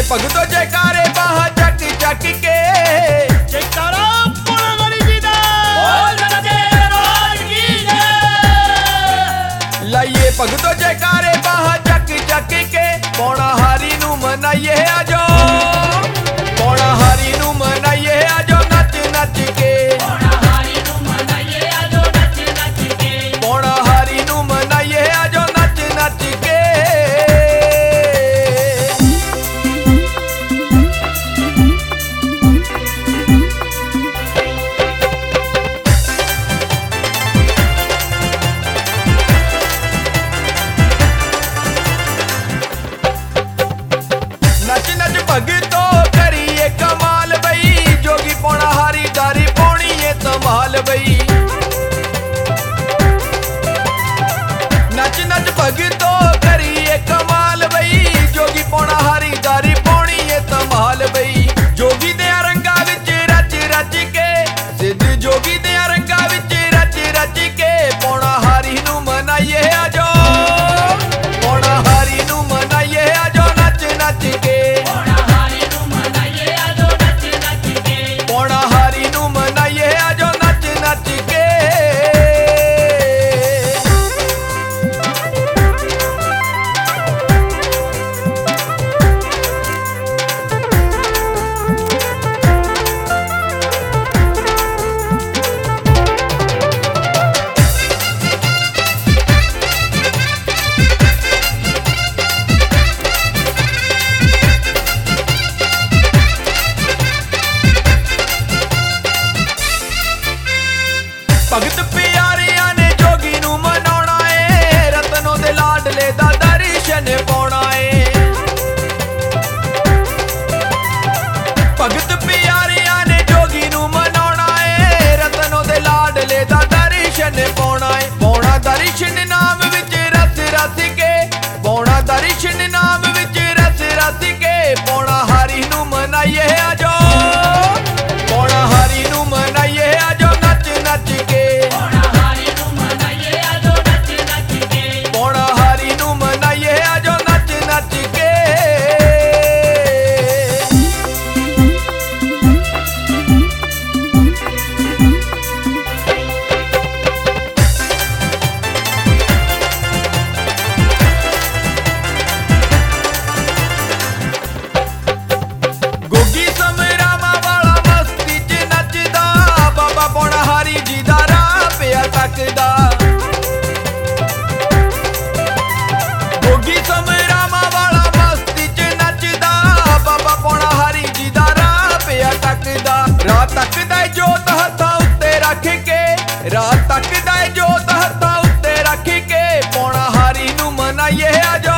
भगतो जयकारे बाहा चक चक के जयकारा बोलो गरी जी दा बोल सच्चे दरबार की जय। लाइए भगतो जयकारे बाहा चक चक के पौना हारी नू मनाइए आजो, पौना हारी नू मनाइए आजो नच नच के, पौना हारी नू मनाइए आजो नच नच के, पौना हारी नू मनाइए आजो नच नच के। नच नच भगतो करिए कमाल बई, जोगी पौना हारी दारी पौनी ये संभाल बई। नच नच भगतो करिए कमाल बई, जोगी पौना हारी दारी पौनी ये संभाल बई। जोगी दे रंगा विच रच रच के, सिद्ध जोगी दे रंगा विच रच रच के, पौना हारी नू मनाइए आजो, पौना हारी नू मनाइए आजो नच नच के, पौना हारी नू मनाइए आजो नच नच के, पौना हारी नू मनाइए आजो नच नच के। भगत प्यारिया ने जोगी नू मनाउणा है, रतनों दे लाडले दा दर्शन पाउणा है। भगत प्यारिया ने जोगी नू मनाउणा है, रतनों दे लाडले दा दर्शन पाउणा है। पाउणा दर्शन नाम विच रस रस के, पाउणा दर्शन नाम विच रस रस के, पाउणा हारी नू मनाइए आजो, पाउणा हारी नू मनाइए आजो नच नच के, पौना हारी नू मनाइए आजो नच नच के, पौना हारी नू मनाइए आजो नच नच के। गोगी समरामा वाला मस्ती च नचदा, बाबा पौना हारी जी दा राह पिया तकदा। गोगी समरामा वाला मस्ती च नचदा, बाबा पौना हारी जी दा राह पिया तकदा। राह तकदा जोत हत्थां उत्ते रख के, राह तकदा जोत हत्थां उत्ते रख के, पौना हारी नू मनाइए आजो,